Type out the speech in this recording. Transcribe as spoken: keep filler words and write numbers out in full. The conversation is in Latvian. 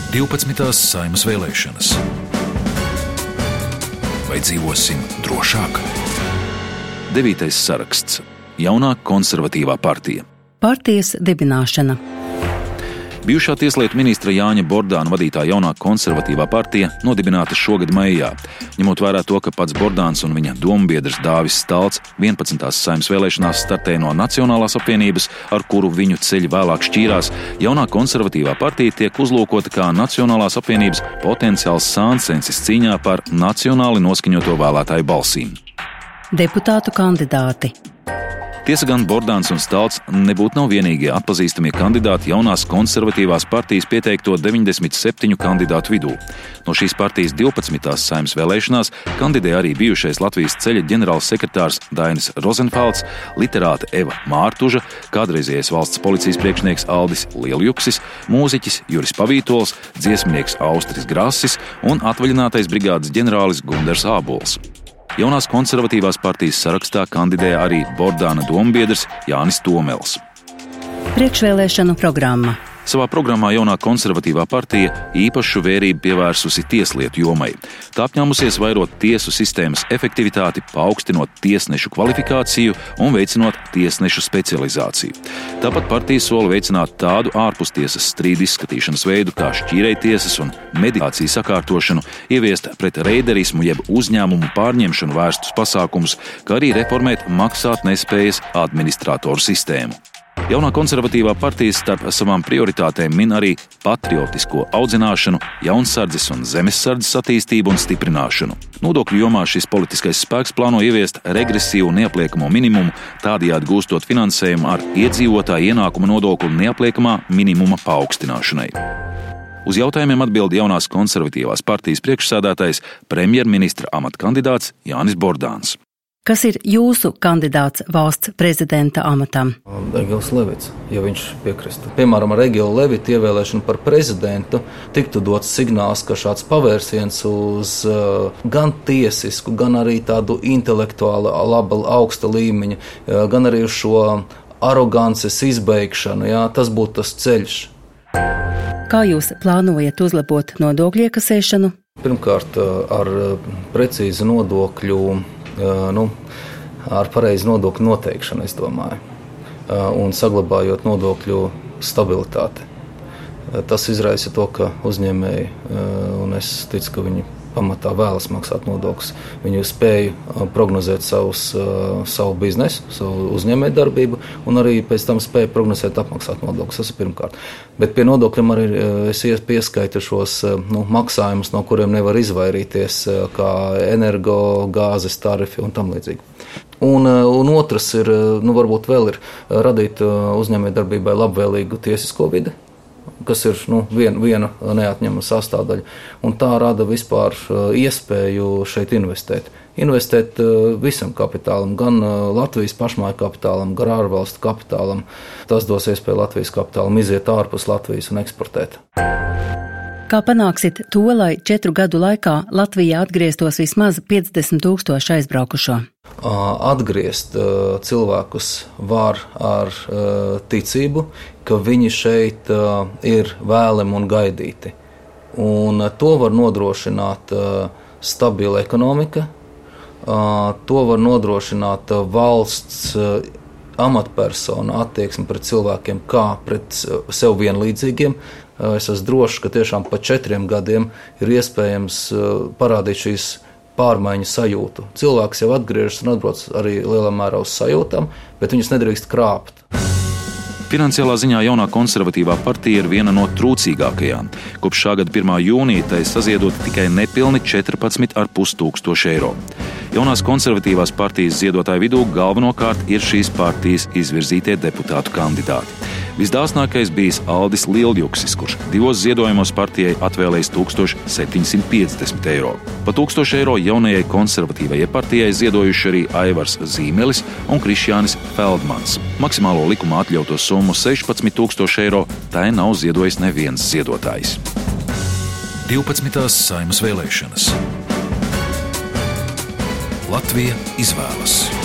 divpadsmitās Saeimas vēlēšanas. Vai dzīvosim drošāk? Devītais saraksts. Jaunā konservatīvā partija. Partijas dibināšana. Bijušā tieslietu ministra Jāņa Bordāna vadītā jaunā konservatīvā partija nodibināta šogad maijā. Ņemot vērā to, ka pats Bordāns un viņa dombiedrs Dāvis Stalts vienpadsmitās Saeimas vēlēšanās startēja no Nacionālās apvienības, ar kuru viņu ceļi vēlāk šķīrās, jaunā konservatīvā partija tiek uzlūkota kā Nacionālās apvienības potenciāls sāncensis cīņā par nacionāli noskaņoto vēlētāju balsīm. Deputātu kandidāti. Tiesa gan Bordāns un Stalts nebūtu nav vienīgie atpazīstamie kandidāti jaunās konservatīvās partijas pieteikto deviņdesmit septiņu kandidātu vidū. No šīs partijas divpadsmitās Saeimas vēlēšanās kandidē arī bijušais Latvijas ceļa ģenerāls sekretārs Dainis Rozenfelds, literāte Eva Mārtuža, kādreizējais valsts policijas priekšnieks Aldis Lieljuksis, mūziķis Juris Pavītols, dziesminieks Austris Grasis un atvaļinātais brigādes ģenerālis Gundars Ābols. Jaunās konservatīvās partijas sarakstā kandidē arī Bordāna dombiedrs Jānis Tomels. Priekšvēlēšanu programma. Savā programmā jaunā konservatīvā partija īpašu vērību pievērsusi tieslietu jomai. Tā apņēmusies vairot tiesu sistēmas efektivitāti, paaugstinot tiesnešu kvalifikāciju un veicinot tiesnešu specializāciju. Tāpat partija sola veicināt tādu ārpustiesas strīdu izskatīšanas veidu kā šķīrējtiesas un mediācijas sakārtošanu, ieviest pret reiderismu jeb uzņēmumu pārņemšanu vērstus pasākumus, kā arī reformēt maksāt nespējas administratoru sistēmu. Jaunā konservatīvā partija starp savām prioritātēm min arī patriotisko audzināšanu, jaunsardzes un zemessardzes attīstību un stiprināšanu. Nodokļu jomā šis politiskais spēks plāno ieviest regresīvu neapliekamo minimumu, tādējādi gūstot finansējumu ar iedzīvotāju ienākuma nodokļu neapliekamā minimuma paaugstināšanai. Uz jautājumiem atbild jaunās konservatīvās partijas priekšsēdētājs, premjerministra amata kandidāts Jānis Bordāns. Kas ir jūsu kandidāts valsts prezidenta amatam? Egils Levits, ja viņš piekristu. Piemēram, ar Egilu Levitu ievēlēšanu par prezidentu tiktu dots signāls, ka šāds pavērsiens uz uh, gan tiesisku, gan arī tādu intelektuālu, laba, augsta līmeņa, uh, gan arī uz šo arogances izbeigšanu, jā, tas būtu tas ceļš. Kā jūs plānojat uzlabot nodokļu iekasēšanu? Pirmkārt, ar precīzu nodokļu Nu, ar pareizu nodokļu noteikšanu, es domāju, un saglabājot nodokļu stabilitāti. Tas izraisa to, ka uzņēmēji, un es ticu, ka viņi pamatā vēlas maksāt nodokļus, viņi spēja prognozēt savus, savu biznesu, savu uzņēmēju darbību, un arī pēc tam spēja prognozēt apmaksāt nodokļus. Tas ir pirmkārt. Bet pie nodokļiem arī es pieskaitu šos nu, maksājumus, no kuriem nevar izvairīties, kā energo, gāzes tarifi un tam līdzīgi. Un, un otrs ir, nu varbūt vēl ir radīt uzņēmēju darbībai labvēlīgu tiesisko vidi, kas ir nu, vien, viena neatņemama sastāvdaļa. Un tā rada vispār iespēju šeit investēt. Investēt visam kapitālam, gan Latvijas pašmāju kapitālam, gan ārvalstu kapitālam. Tas dos iespēju Latvijas kapitālam iziet ārpus Latvijas un eksportēt. Kā panāksit to, lai četru gadu laikā Latvijā atgrieztos vismaz piecdesmit tūkstoši aizbraukušo? Atgriezt cilvēkus var ar ticību, ka viņi šeit ir vēlami un gaidīti. Un to var nodrošināt stabila ekonomika, to var nodrošināt valsts amatpersonu attieksmi pret cilvēkiem kā pret sev vienlīdzīgiem. Es esmu drošs, ka tiešām pa četriem gadiem ir iespējams parādīt šīs pārmaiņu sajūtu. Cilvēks jau atgriežas un atbrauc arī lielā mērā uz sajūtām, bet viņus nedrīkst krāpt. Finansiālā ziņā jaunā konservatīvā partija ir viena no trūcīgākajām. Kopš šā gada pirmā jūnija tai saziedot tikai nepilni četrpadsmit ar pus tūkstoši eiro. Jaunās konservatīvās partijas ziedotāju vidū galvenokārt ir šīs partijas izvirzītie deputātu kandidāti. Visdāsnākais bijis Aldis Lieljuksis, kurš divos ziedojumos partijai atvēlējis tūkstoš septiņsimt piecdesmit eiro. Pa tūkstošu eiro jaunajai konservatīvajai partijai ziedojuši arī Aivars Zīmelis un Krišjānis Feldmans. Maksimālo likuma atļauto summu sešpadsmit tūkstoši eiro tai nav ziedojis neviens ziedotājs. divpadsmitās Saeimas vēlēšanas. Latvija izvēlas.